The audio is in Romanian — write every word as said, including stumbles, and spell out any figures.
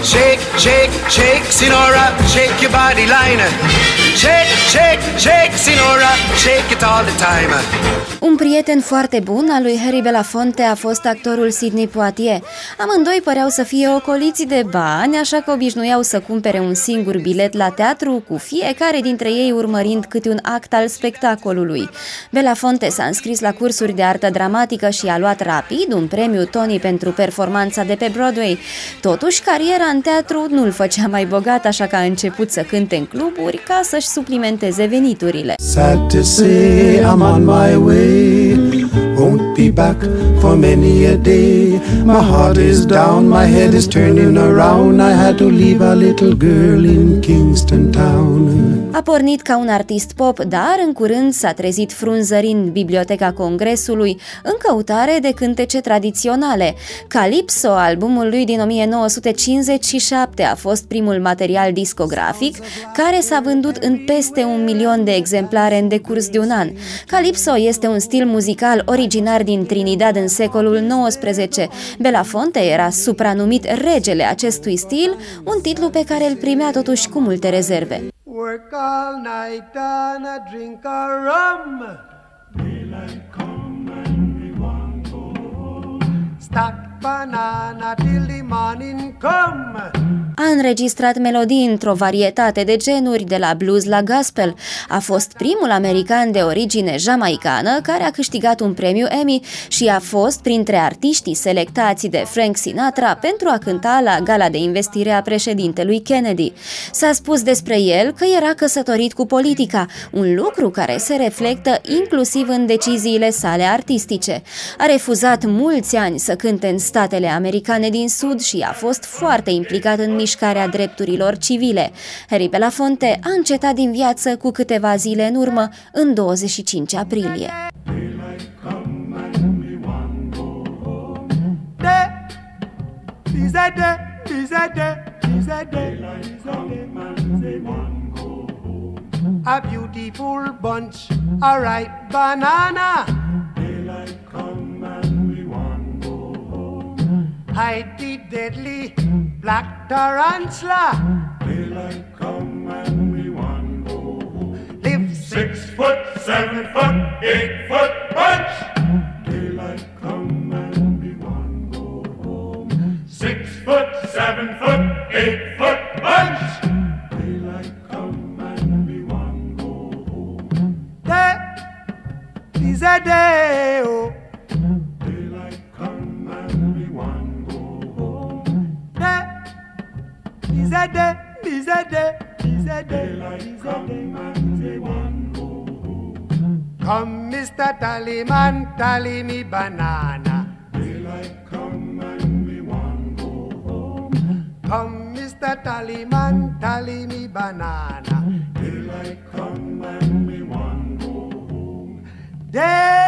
shake, shake, shake, Sinora, shake your body line. Shake, shake, shake, Sinora, shake it all the time. Un prieten foarte bun al lui Harry Belafonte a fost actorul Sidney Poitier. Amândoi păreau să fie ocoliți de bani, așa că obișnuiau să cumpere un singur bilet la teatru, cu fiecare dintre ei urmărind câte un act al spectacolului. Belafonte s-a înscris la cursuri de artă dramatică și a luat rapid un premiu Tony pentru performanța de pe Broadway. Totuși, cariera în teatru nu-l făcea mai bogat, așa că a început să cânte în cluburi ca să-și suplimenteze veniturile. Sad to say I'm on my way, won't be back for many a day. My heart is down, my head is turning around. I had to leave a little girl in Kingston Town. A pornit ca un artist pop, dar în curând s-a trezit frunzărind în Biblioteca Congresului în căutare de cântece tradiționale. Calypso, albumul lui din o mie nouă sute cincizeci și șapte, a fost primul material discografic care s-a vândut în peste un milion de exemplare în decurs de un an. Calypso este un stil muzical originar din Trinidad în secolul nouăsprezece. Belafonte era supranumit regele acestui stil, un titlu pe care îl primea totuși cu multe rezerve. Work all night and a drink a rum. Daylight come and we want go home. Stack banana till the morning come. A înregistrat melodii într-o varietate de genuri, de la blues la gospel. A fost primul american de origine jamaicană care a câștigat un premiu Emmy și a fost printre artiștii selectați de Frank Sinatra pentru a cânta la gala de investire a președintelui Kennedy. S-a spus despre el că era căsătorit cu politica, un lucru care se reflectă inclusiv în deciziile sale artistice. A refuzat mulți ani să cânte în statele americane din Sud și a fost foarte implicat în mișcarea drepturilor civile. Harry Belafonte a încetat din viață cu câteva zile în urmă, în douăzeci și cinci aprilie. A beautiful bunch, a ripe banana. Hide the deadly black tarantula. Daylight come and we want go home. Live six foot, seven foot, eight foot bunch. Daylight come and we want go home. Six foot, seven foot, eight foot bunch. Daylight come and we want go home. Day is a day, oh. Daylight come and we want. Is a day, is a day, is a day, is a day. Come, Mister Tallyman, tally me banana. Daylight come and we want go home. Come, Mister Tallyman, tally me banana. Daylight come and we want go home. Day